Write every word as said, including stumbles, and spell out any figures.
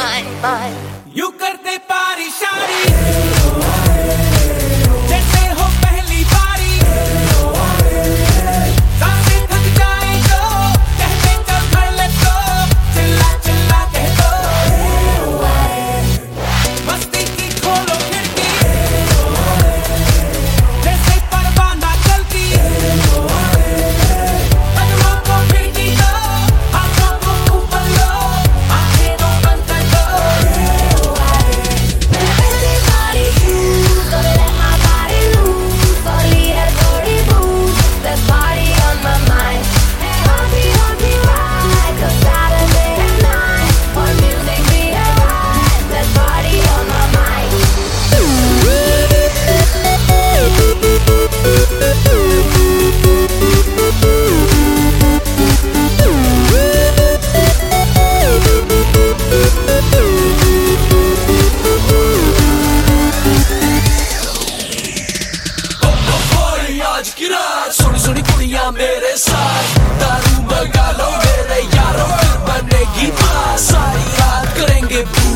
mine, mine. You करते पारी शारी जैसे हो पहली बारी, सांसें थक जाए तो कहते चल भर ले तो, चिल्ला चिल्ला कह दो मस्ती की खोलो खिड़की, जैसे परवाना चलती, कदमों को खिड़की दो, हाथों को ऊपर लो, आंखें दो बंद कर दो। आज की रात सुनी सुनी कुड़ियां मेरे साथ, दारू मंगा लो मेरे यारों, फिर बनेगी बात, सारी रात करेंगे